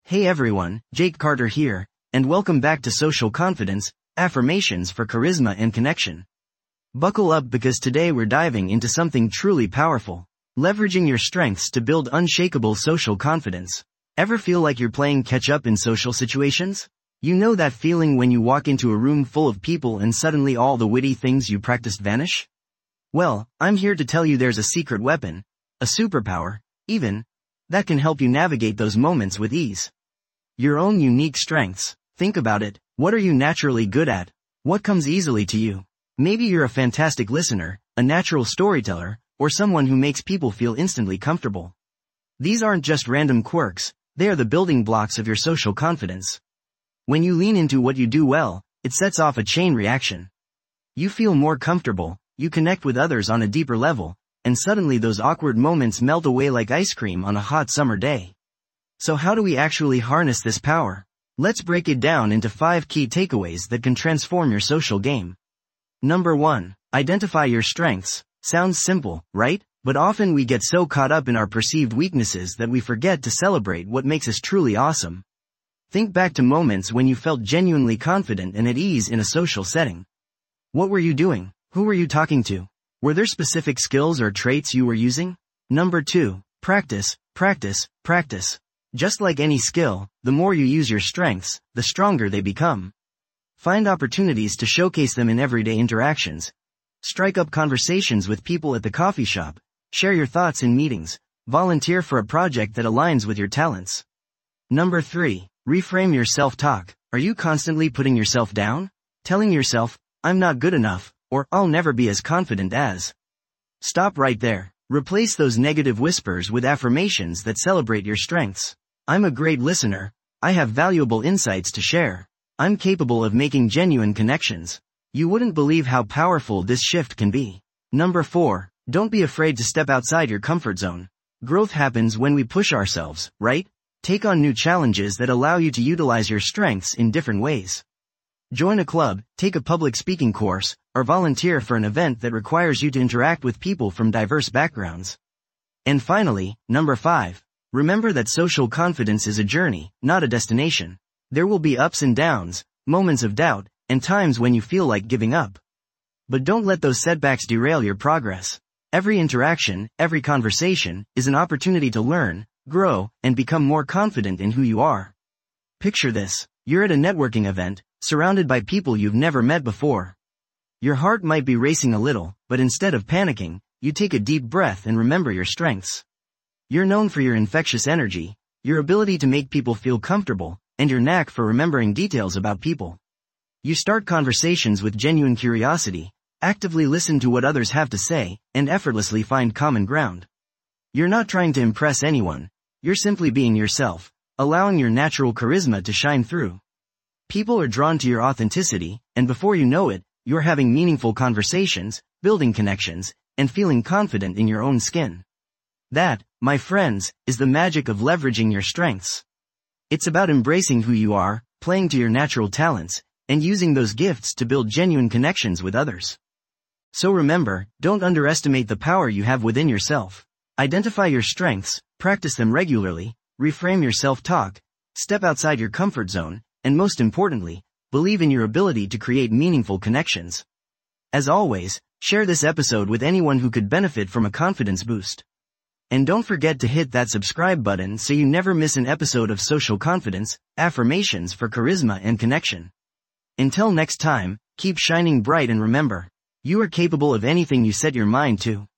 Hey everyone, Jake Carter here, and welcome back to Social Confidence, Affirmations for Charisma and Connection. Buckle up because today we're diving into something truly powerful, leveraging your strengths to build unshakable social confidence. Ever feel like you're playing catch-up in social situations? You know that feeling when you walk into a room full of people and suddenly all the witty things you practiced vanish? Well, I'm here to tell you there's a secret weapon, a superpower, even, that can help you navigate those moments with ease. Your own unique strengths. Think about it. What are you naturally good at? What comes easily to you? Maybe you're a fantastic listener, a natural storyteller, or someone who makes people feel instantly comfortable. These aren't just random quirks, they are the building blocks of your social confidence. When you lean into what you do well, it sets off a chain reaction. You feel more comfortable, you connect with others on a deeper level, and suddenly those awkward moments melt away like ice cream on a hot summer day. So how do we actually harness this power? Let's break it down into 5 key takeaways that can transform your social game. Number 1. Identify your strengths. Sounds simple, right? But often we get so caught up in our perceived weaknesses that we forget to celebrate what makes us truly awesome. Think back to moments when you felt genuinely confident and at ease in a social setting. What were you doing? Who were you talking to? Were there specific skills or traits you were using? Number 2. Practice, practice, practice. Just like any skill, the more you use your strengths, the stronger they become. Find opportunities to showcase them in everyday interactions. Strike up conversations with people at the coffee shop, share your thoughts in meetings, volunteer for a project that aligns with your talents. Number 3. Reframe your self-talk. Are you constantly putting yourself down? Telling yourself, I'm not good enough, or I'll never be as confident as. Stop right there. Replace those negative whispers with affirmations that celebrate your strengths. I'm a great listener. I have valuable insights to share. I'm capable of making genuine connections. You wouldn't believe how powerful this shift can be. Number 4. Don't be afraid to step outside your comfort zone. Growth happens when we push ourselves, right? Take on new challenges that allow you to utilize your strengths in different ways. Join a club, take a public speaking course, or volunteer for an event that requires you to interact with people from diverse backgrounds. And finally, number 5. Remember that social confidence is a journey, not a destination. There will be ups and downs, moments of doubt, and times when you feel like giving up. But don't let those setbacks derail your progress. Every interaction, every conversation, is an opportunity to learn, grow, and become more confident in who you are. Picture this. You're at a networking event, surrounded by people you've never met before. Your heart might be racing a little, but instead of panicking, you take a deep breath and remember your strengths. You're known for your infectious energy, your ability to make people feel comfortable, and your knack for remembering details about people. You start conversations with genuine curiosity, actively listen to what others have to say, and effortlessly find common ground. You're not trying to impress anyone, you're simply being yourself, allowing your natural charisma to shine through. People are drawn to your authenticity, and before you know it, you're having meaningful conversations, building connections, and feeling confident in your own skin. That, my friends, is the magic of leveraging your strengths. It's about embracing who you are, playing to your natural talents, and using those gifts to build genuine connections with others. So remember, don't underestimate the power you have within yourself. Identify your strengths, practice them regularly, reframe your self-talk, step outside your comfort zone, and most importantly, believe in your ability to create meaningful connections. As always, share this episode with anyone who could benefit from a confidence boost. And don't forget to hit that subscribe button so you never miss an episode of Social Confidence, Affirmations for Charisma and Connection. Until next time, keep shining bright and remember, you are capable of anything you set your mind to.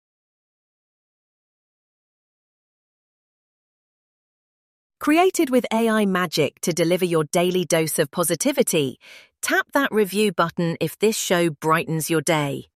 Created with AI magic to deliver your daily dose of positivity, tap that review button if this show brightens your day.